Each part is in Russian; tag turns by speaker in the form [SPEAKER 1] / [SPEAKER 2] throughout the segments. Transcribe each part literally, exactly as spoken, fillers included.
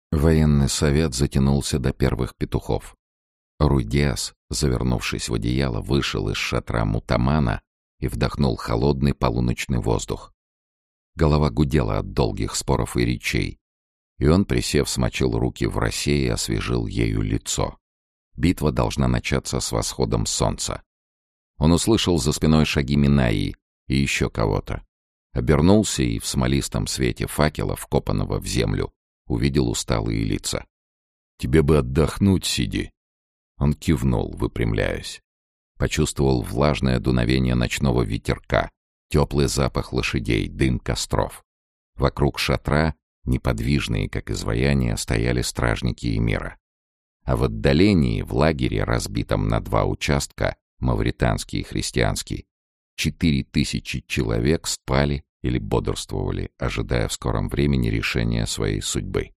[SPEAKER 1] Военный совет затянулся до первых петухов. Руй-Диас, завернувшись в одеяло, вышел из шатра Мутамана и вдохнул холодный полуночный воздух. Голова гудела от долгих споров и речей, и он, присев, смочил руки в росе и освежил ею лицо. Битва должна начаться с восходом солнца. Он услышал за спиной шаги Минаи и еще кого-то. Обернулся и в смолистом свете факела, вкопанного в землю, увидел усталые лица. «Тебе бы отдохнуть, Сиди!» Он кивнул, выпрямляясь. Почувствовал влажное дуновение ночного ветерка, теплый запах лошадей, дым костров. Вокруг шатра, неподвижные, как изваяния, стояли стражники эмира. А в отдалении, в лагере, разбитом на два участка, мавританский и христианский, четыре тысячи человек спали или бодрствовали, ожидая в скором времени решения своей судьбы.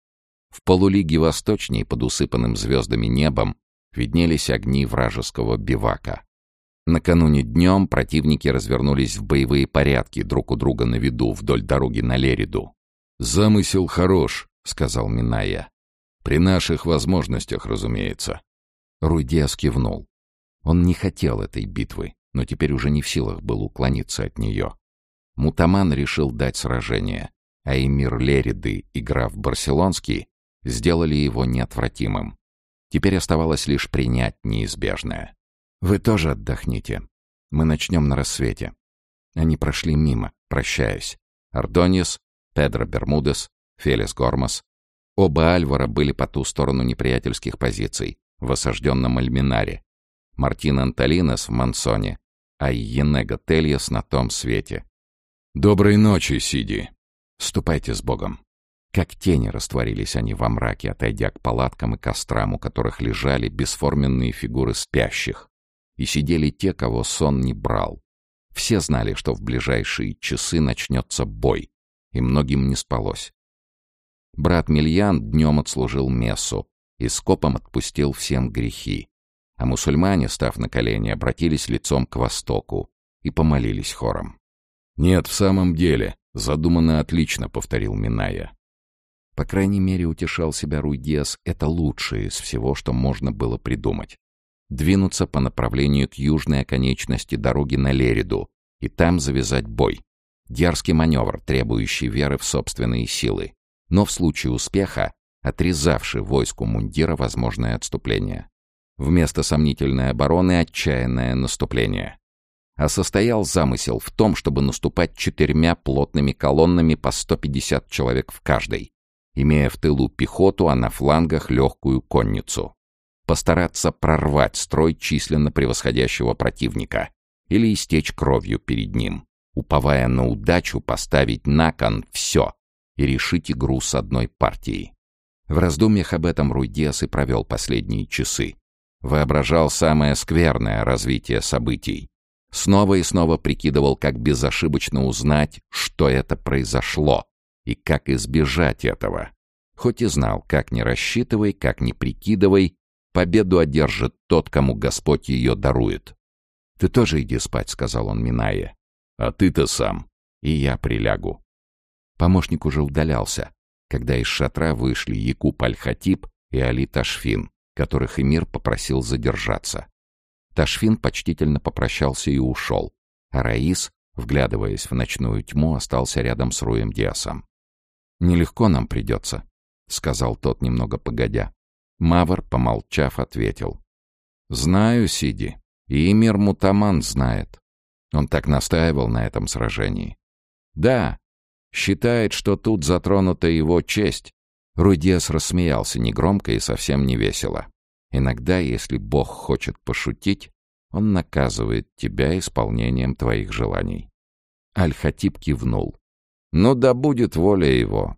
[SPEAKER 1] В полулиге восточней, под усыпанным звездами небом, виднелись огни вражеского бивака. Накануне днем противники развернулись в боевые порядки друг у друга на виду вдоль дороги на Лериду. «Замысел хорош», — сказал Миная. «При наших возможностях, разумеется». Руй-Диас кивнул. Он не хотел этой битвы, но теперь уже не в силах был уклониться от нее. Мутаман решил дать сражение, а эмир Лериды и граф Барселонский сделали его неотвратимым. Теперь оставалось лишь принять неизбежное. «Вы тоже отдохните. Мы начнем на рассвете». Они прошли мимо, прощаясь. Ордоньес, Педро Бермудес, Фелис Гормас. Оба Альвара были по ту сторону неприятельских позиций, в осажденном Альминаре. Мартин Анталинес в Мансоне, а Йенего Тельес на том свете. «Доброй ночи, Сиди!» «Ступайте с Богом!» Как тени растворились они во мраке, отойдя к палаткам и кострам, у которых лежали бесформенные фигуры спящих. И сидели те, кого сон не брал. Все знали, что в ближайшие часы начнется бой, и многим не спалось. Брат Мильян днем отслужил мессу и скопом отпустил всем грехи, а мусульмане, став на колени, обратились лицом к востоку и помолились хором. «Нет, в самом деле, задумано отлично», — повторил Миная. По крайней мере, утешал себя Руй-Диас, это лучшее из всего, что можно было придумать. Двинуться по направлению к южной оконечности дороги на Лериду и там завязать бой. Дерзкий маневр, требующий веры в собственные силы, но в случае успеха отрезавший войску мундира возможное отступление. Вместо сомнительной обороны отчаянное наступление. А состоял замысел в том, чтобы наступать четырьмя плотными колоннами по сто пятьдесят человек в каждой, имея в тылу пехоту, а на флангах легкую конницу. Постараться прорвать строй численно превосходящего противника или истечь кровью перед ним, уповая на удачу поставить на кон все и решить игру с одной партией. В раздумьях об этом Руй-Диас и провел последние часы. Воображал самое скверное развитие событий. Снова и снова прикидывал, как безошибочно узнать, что это произошло, и как избежать этого. Хоть и знал, как не рассчитывай, как не прикидывай, победу одержит тот, кому Господь ее дарует. «Ты тоже иди спать», — сказал он Минае. «А ты-то сам». «И я прилягу». Помощник уже удалялся, когда из шатра вышли Якуб Аль-Хатиб и Али Ташфин, которых эмир попросил задержаться. Ташфин почтительно попрощался и ушел, а Раис, вглядываясь в ночную тьму, остался рядом с Руем-Диасом. «Нелегко нам придется», — сказал тот немного погодя. Мавр, помолчав, ответил. «Знаю, Сиди, и эмир Мутаман знает. Он так настаивал на этом сражении. Да, считает, что тут затронута его честь». Руй-Диас рассмеялся негромко и совсем не весело. «Иногда, если Бог хочет пошутить, Он наказывает тебя исполнением твоих желаний». Аль-Хатиб кивнул. «Ну да будет воля его.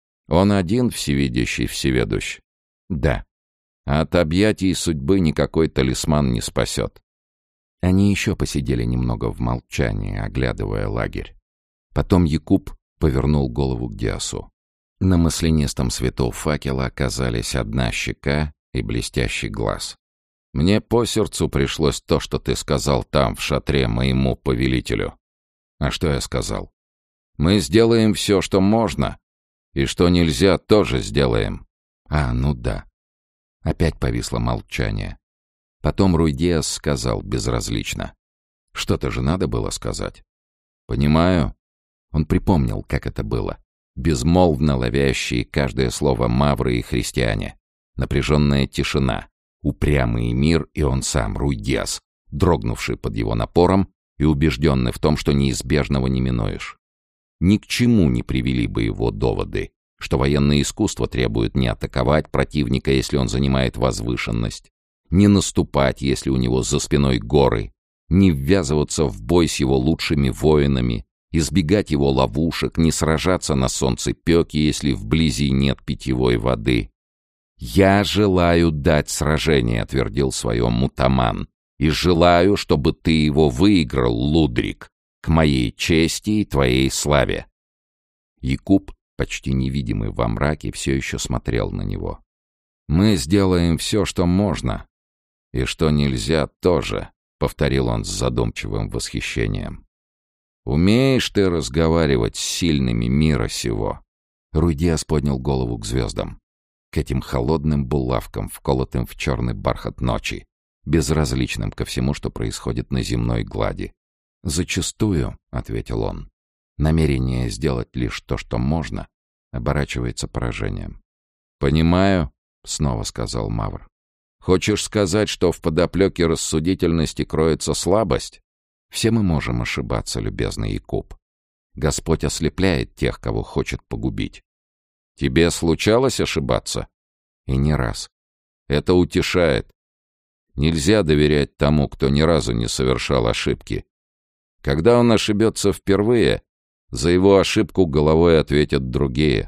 [SPEAKER 1] Он один всевидящий, всеведущ». «Да. А от объятий судьбы никакой талисман не спасет». Они еще посидели немного в молчании, оглядывая лагерь. Потом Якуб повернул голову к Диасу. На маслянистом свету факела оказались одна щека и блестящий глаз. «Мне по сердцу пришлось то, что ты сказал там, в шатре, моему повелителю». «А что я сказал?» «Мы сделаем все, что можно, И что нельзя, тоже сделаем. А, ну да. Опять повисло молчание. Потом Руй-Диас сказал безразлично. Что-то же надо было сказать. Понимаю. Он припомнил, как это было. Безмолвно ловящие каждое слово мавры и христиане. Напряженная тишина. Упрямый мир и он сам, Руй-Диас, дрогнувший под его напором и убежденный в том, что неизбежного не минуешь. Ни к чему не привели бы его доводы, что военное искусство требует не атаковать противника, если он занимает возвышенность, не наступать, если у него за спиной горы, не ввязываться в бой с его лучшими воинами, избегать его ловушек, не сражаться на солнцепёке, если вблизи нет питьевой воды. «Я желаю дать сражение», — твердил свое Мутаман, «и желаю, чтобы ты его выиграл, Лудрик, к моей чести и твоей славе». Якуб, почти невидимый во мраке, все еще смотрел на него. «Мы сделаем все, что можно, и что нельзя тоже», — повторил он с задумчивым восхищением. «Умеешь ты разговаривать с сильными мира сего?» Руй-Диас поднял голову к звездам, к этим холодным булавкам, вколотым в черный бархат ночи, безразличным ко всему, что происходит на земной глади. «Зачастую», — ответил он, — «намерение сделать лишь то, что можно, оборачивается поражением». «Понимаю», — снова сказал Мавр. «Хочешь сказать, что в подоплеке рассудительности кроется слабость?» «Все мы можем ошибаться, любезный Якуб. Господь ослепляет тех, кого хочет погубить». «Тебе случалось ошибаться?» «И не раз». «Это утешает. Нельзя доверять тому, кто ни разу не совершал ошибки. Когда он ошибется впервые, за его ошибку головой ответят другие».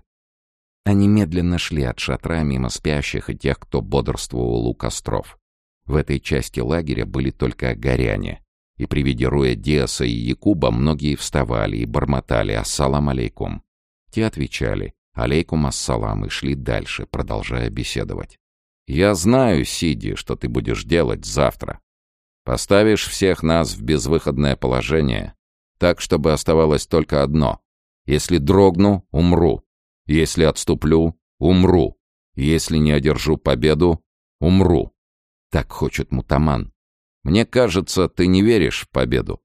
[SPEAKER 1] Они медленно шли от шатра мимо спящих и тех, кто бодрствовал у костров. В этой части лагеря были только огоряне, и при виде Руя-Диаса и Якуба многие вставали и бормотали «Ассалам алейкум». Те отвечали «Алейкум ассалам» и шли дальше, продолжая беседовать. «Я знаю, Сиди, что ты будешь делать завтра. Поставишь всех нас в безвыходное положение, так, чтобы оставалось только одно. Если дрогну — умру. Если отступлю — умру. Если не одержу победу — умру. Так хочет Мутаман. Мне кажется, ты не веришь в победу».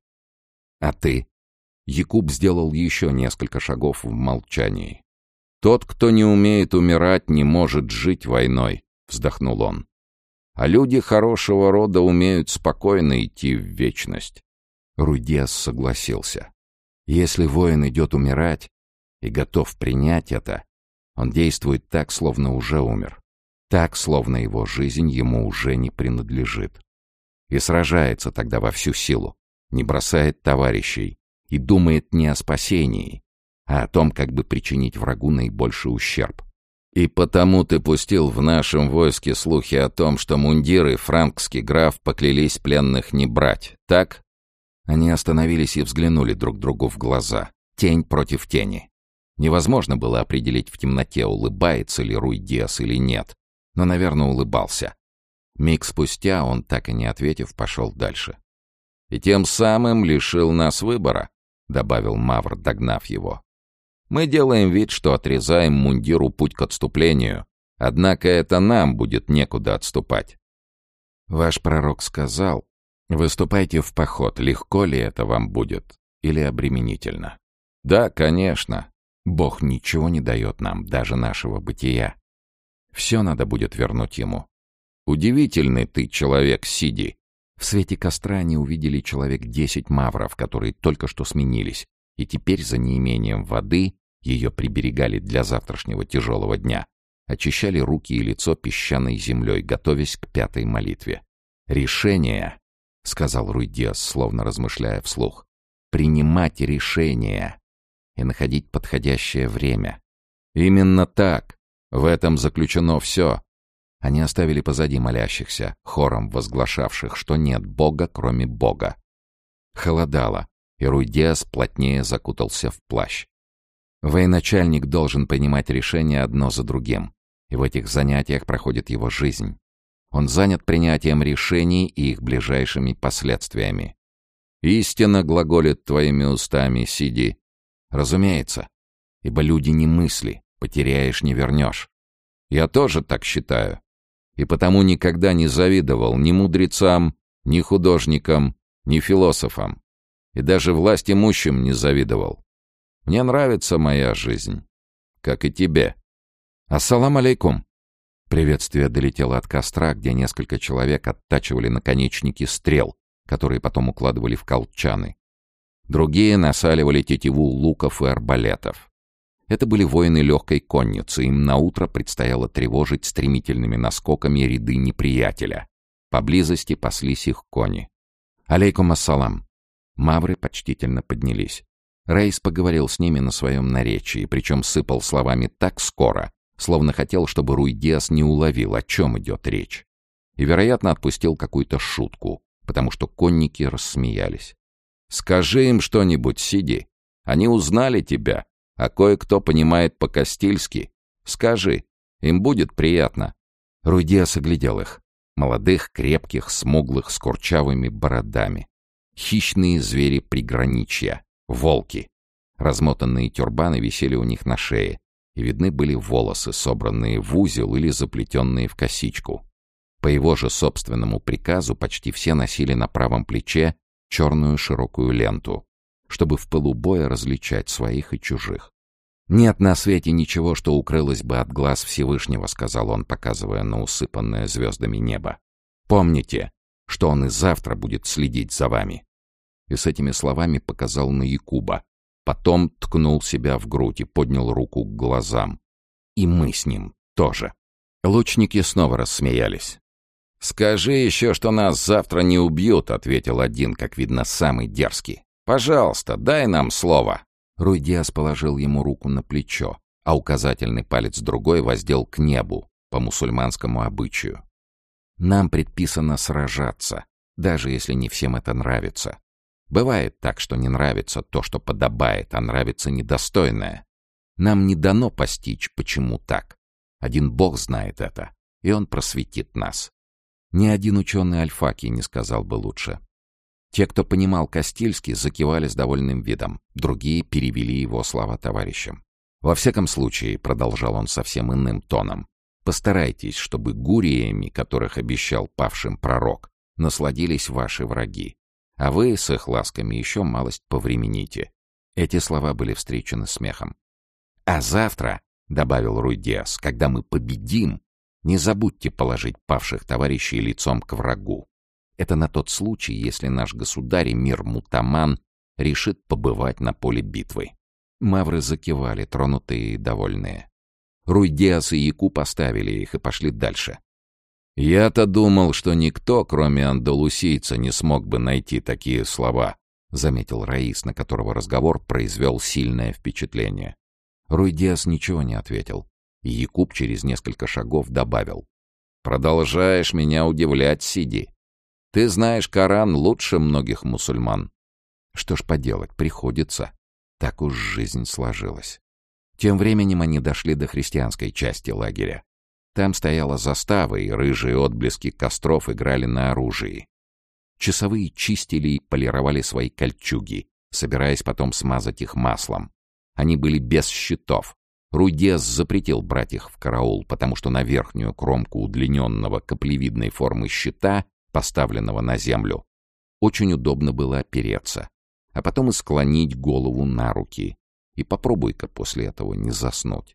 [SPEAKER 1] «А ты?» Якуб сделал еще несколько шагов в молчании. «Тот, кто не умеет умирать, не может жить войной», — вздохнул он. «А люди хорошего рода умеют спокойно идти в вечность». Руй-Диас согласился. «Если воин идет умирать и готов принять это, он действует так, словно уже умер, так, словно его жизнь ему уже не принадлежит. И сражается тогда во всю силу, не бросает товарищей и думает не о спасении, а о том, как бы причинить врагу наибольший ущерб. И потому ты пустил в нашем войске слухи о том, что мундиры франкский граф поклялись пленных не брать, так?» Они остановились и взглянули друг другу в глаза, тень против тени. Невозможно было определить в темноте, улыбается ли Руй-Диас или нет, но, наверное, улыбался. Миг спустя он, так и не ответив, пошел дальше. «И тем самым лишил нас выбора», — добавил Мавр, догнав его. «Мы делаем вид, что отрезаем мундиру путь к отступлению, однако это нам будет некуда отступать». «Ваш пророк сказал, выступайте в поход, легко ли это вам будет или обременительно?» «Да, конечно. Бог ничего не дает нам, даже нашего бытия. Все надо будет вернуть ему». «Удивительный ты человек, Сиди». В свете костра они увидели человек десять мавров, которые только что сменились, и теперь за неимением воды, ее приберегали для завтрашнего тяжелого дня, очищали руки и лицо песчаной землей, готовясь к пятой молитве. «Решение», — сказал Руй-Диас, словно размышляя вслух, — «принимать решение и находить подходящее время». «Именно так. В этом заключено все». Они оставили позади молящихся, хором возглашавших, что нет Бога, кроме Бога. Холодало, и Руй-Диас плотнее закутался в плащ. Военачальник должен принимать решения одно за другим, и в этих занятиях проходит его жизнь. Он занят принятием решений и их ближайшими последствиями. «Истина глаголит твоими устами, Сиди». «Разумеется, ибо люди не мысли, Потеряешь — не вернешь. Я тоже так считаю. И потому никогда не завидовал ни мудрецам, ни художникам, ни философам. И даже власть имущим не завидовал. Мне нравится моя жизнь. Как и тебе. «Ассалам алейкум!» Приветствие долетело от костра, где несколько человек оттачивали наконечники стрел, которые потом укладывали в колчаны. Другие насаливали тетиву луков и арбалетов. Это были воины легкой конницы, им наутро предстояло тревожить стремительными наскоками ряды неприятеля. Поблизости паслись их кони. «Алейкум ассалам!» Мавры почтительно поднялись. Рейс поговорил с ними на своем наречии, причем сыпал словами так скоро, словно хотел, чтобы Руй-Диас не уловил, о чем идет речь. И, вероятно, отпустил какую-то шутку, потому что конники рассмеялись. «Скажи им что-нибудь, Сиди. Они узнали тебя, а кое-кто понимает по-кастильски. Скажи, им будет приятно». Руй-Диас оглядел их. Молодых, крепких, смуглых, с курчавыми бородами. Хищные звери приграничья. Волки. Размотанные тюрбаны висели у них на шее, и видны были волосы, собранные в узел или заплетенные в косичку. По его же собственному приказу почти все носили на правом плече черную широкую ленту, чтобы в пылу боя различать своих и чужих. «Нет на свете ничего, что укрылось бы от глаз Всевышнего», — сказал он, показывая на усыпанное звездами небо. «Помните, что он и завтра будет следить за вами». И с этими словами показал на Якуба. Потом ткнул себя в грудь и поднял руку к глазам. И мы с ним тоже. Лучники снова рассмеялись. «Скажи еще, что нас завтра не убьют», — ответил один, как видно, самый дерзкий. «Пожалуйста, дай нам слово». Руй-Диас положил ему руку на плечо, а указательный палец другой воздел к небу, по мусульманскому обычаю. «Нам предписано сражаться, даже если не всем это нравится. Бывает так, что не нравится то, что подобает, а нравится недостойное. Нам не дано постичь, почему так. Один Бог знает это, и Он просветит нас». Ни один ученый Альфаки не сказал бы лучше. Те, кто понимал Кастильский, закивали с довольным видом, другие перевели его слова товарищам. «Во всяком случае», — продолжал он совсем иным тоном, «постарайтесь, чтобы гуриями, которых обещал павшим пророк, насладились ваши враги, а вы с их ласками еще малость повремените». Эти слова были встречены смехом. «А завтра», — добавил Руй-Диас, — «когда мы победим, не забудьте положить павших товарищей лицом к врагу. Это на тот случай, если наш государь Эмир Мутаман решит побывать на поле битвы». Мавры закивали, тронутые и довольные. Руй-Диас и Яку поставили их и пошли дальше. «Я-то думал, что никто, кроме андалусийца, не смог бы найти такие слова», — заметил Раис, на которого разговор произвел сильное впечатление. Руй-Диас ничего не ответил. И Якуб через несколько шагов добавил: «Продолжаешь меня удивлять, Сиди. Ты знаешь Коран лучше многих мусульман». Что ж поделать, приходится. Так уж жизнь сложилась. Тем временем они дошли до христианской части лагеря. Там стояла застава, и рыжие отблески костров играли на оружии. Часовые чистили и полировали свои кольчуги, собираясь потом смазать их маслом. Они были без щитов. Руй-Диас запретил брать их в караул, потому что на верхнюю кромку удлиненного каплевидной формы щита, поставленного на землю, очень удобно было опереться, а потом и склонить голову на руки. И попробуй-ка после этого не заснуть.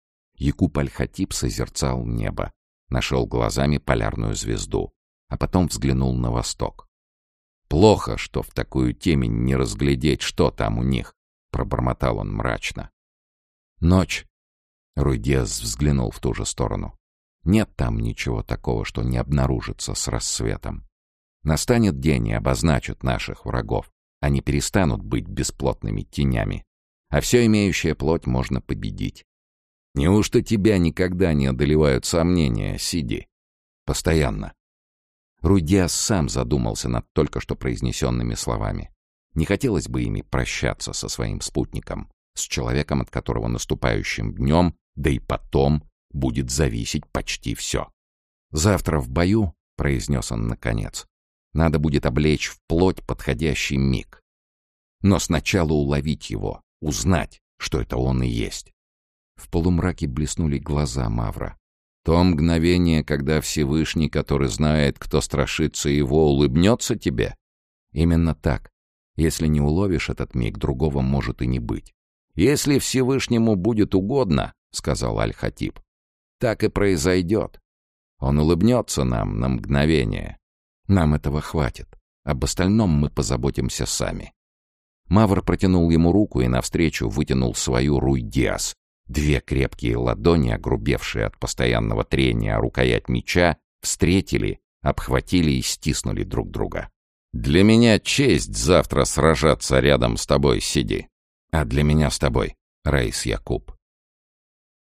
[SPEAKER 1] Якуб Аль-Хатиб созерцал небо, нашел глазами полярную звезду, а потом взглянул на восток. «Плохо, что в такую темень не разглядеть, что там у них», — пробормотал он мрачно. «Ночь». Руй-Диас взглянул в ту же сторону. «Нет там ничего такого, что не обнаружится с рассветом. Настанет день и обозначат наших врагов. Они перестанут быть бесплотными тенями. А все имеющее плоть можно победить. Неужто тебя никогда не одолевают сомнения, Сиди?» «Постоянно». Руй-Диас сам задумался над только что произнесенными словами. Не хотелось бы ими прощаться со своим спутником, с человеком, от которого наступающим днем, да и потом, будет зависеть почти все. «Завтра в бою», — произнес он наконец, — «надо будет облечь в плоть подходящий миг. Но сначала уловить его, узнать, что это он и есть. В полумраке блеснули глаза Мавра. То мгновение, когда Всевышний, который знает, кто страшится его, улыбнется тебе? Именно так. Если не уловишь этот миг, другого может и не быть. «Если Всевышнему будет угодно, — сказал Аль-Хатиб, — так и произойдет. Он улыбнется нам на мгновение. Нам этого хватит. Об остальном мы позаботимся сами». Мавр протянул ему руку и навстречу вытянул свою Руй-Диас. Две крепкие ладони, огрубевшие от постоянного трения о рукоять меча, встретили, обхватили и стиснули друг друга. «Для меня честь завтра сражаться рядом с тобой, Сиди. А для меня с тобой, Раис Якуб».